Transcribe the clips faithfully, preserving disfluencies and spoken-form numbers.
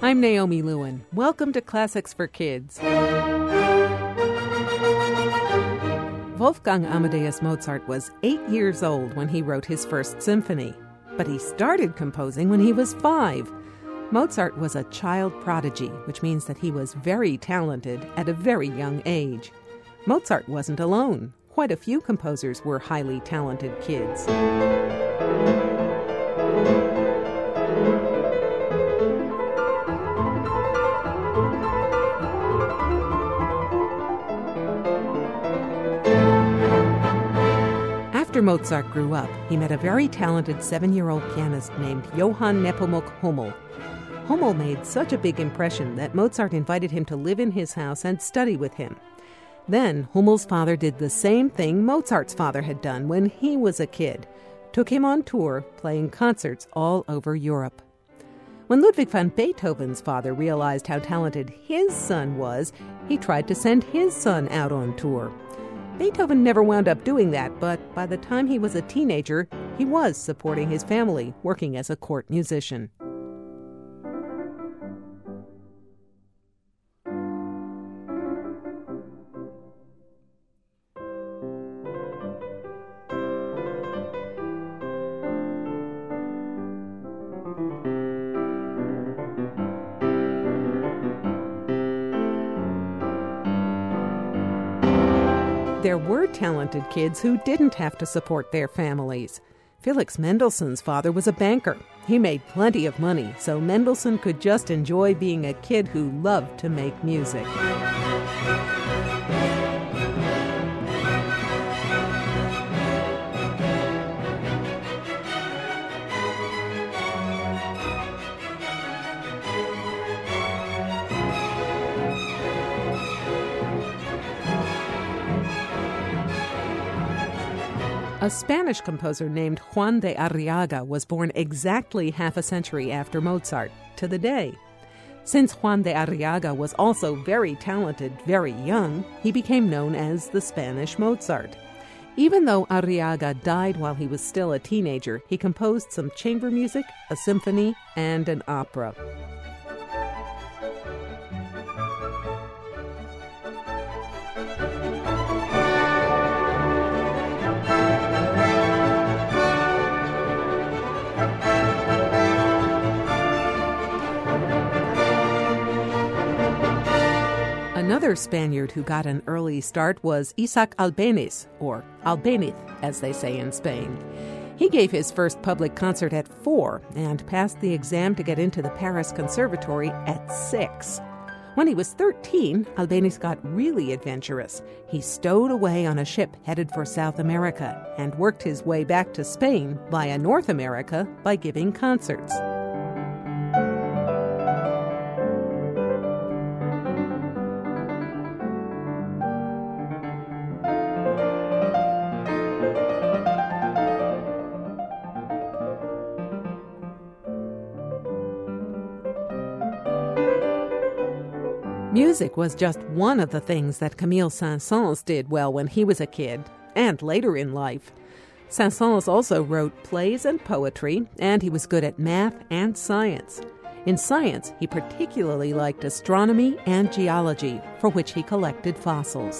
I'm Naomi Lewin. Welcome to Classics for Kids. Wolfgang Amadeus Mozart was eight years old when he wrote his first symphony, but he started composing when he was five. Mozart was a child prodigy, which means that he was very talented at a very young age. Mozart wasn't alone. Quite a few composers were highly talented kids. After Mozart grew up, he met a very talented seven-year-old pianist named Johann Nepomuk Hummel. Hummel made such a big impression that Mozart invited him to live in his house and study with him. Then Hummel's father did the same thing Mozart's father had done when he was a kid, took him on tour, playing concerts all over Europe. When Ludwig van Beethoven's father realized how talented his son was, he tried to send his son out on tour. Beethoven never wound up doing that, but by the time he was a teenager, he was supporting his family, working as a court musician. There were talented kids who didn't have to support their families. Felix Mendelssohn's father was a banker. He made plenty of money, so Mendelssohn could just enjoy being a kid who loved to make music. A Spanish composer named Juan de Arriaga was born exactly half a century after Mozart, to the day. Since Juan de Arriaga was also very talented very young, he became known as the Spanish Mozart. Even though Arriaga died while he was still a teenager, he composed some chamber music, a symphony, and an opera. Another Spaniard who got an early start was Isaac Albéniz, or Albéniz, as they say in Spain. He gave his first public concert at four and passed the exam to get into the Paris Conservatory at six. When he was thirteen, Albéniz got really adventurous. He stowed away on a ship headed for South America and worked his way back to Spain via North America by giving concerts. Music was just one of the things that Camille Saint-Saëns did well when he was a kid, and later in life. Saint-Saëns also wrote plays and poetry, and he was good at math and science. In science, he particularly liked astronomy and geology, for which he collected fossils.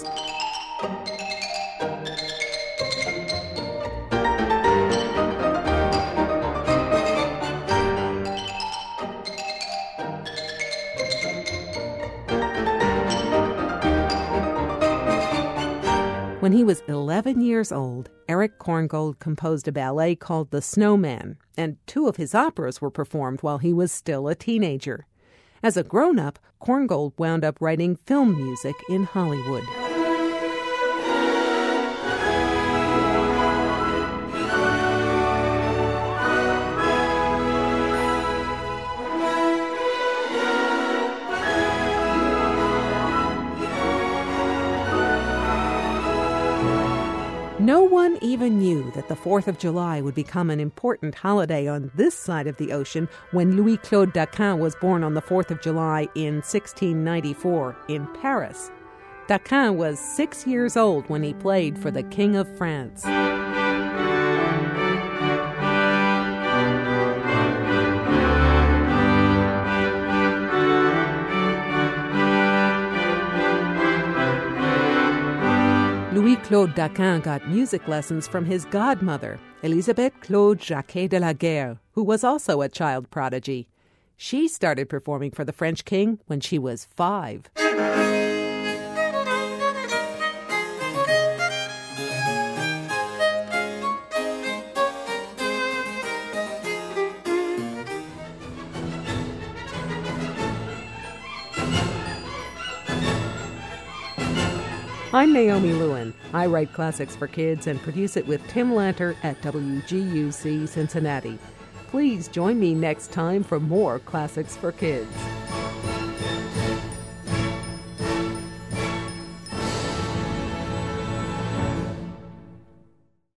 When he was eleven years old, Erich Korngold composed a ballet called The Snowman, and two of his operas were performed while he was still a teenager. As a grown-up, Korngold wound up writing film music in Hollywood. No one even knew that the fourth of July would become an important holiday on this side of the ocean when Louis-Claude Daquin was born on the fourth of July in sixteen ninety-four in Paris. Daquin was six years old when he played for the King of France. Louis-Claude Daquin got music lessons from his godmother, Elisabeth Claude Jacquet de la Guerre, who was also a child prodigy. She started performing for the French king when she was five. I'm Naomi Lewin. I write classics for kids and produce it with Tim Lanter at W G U C Cincinnati. Please join me next time for more Classics for Kids.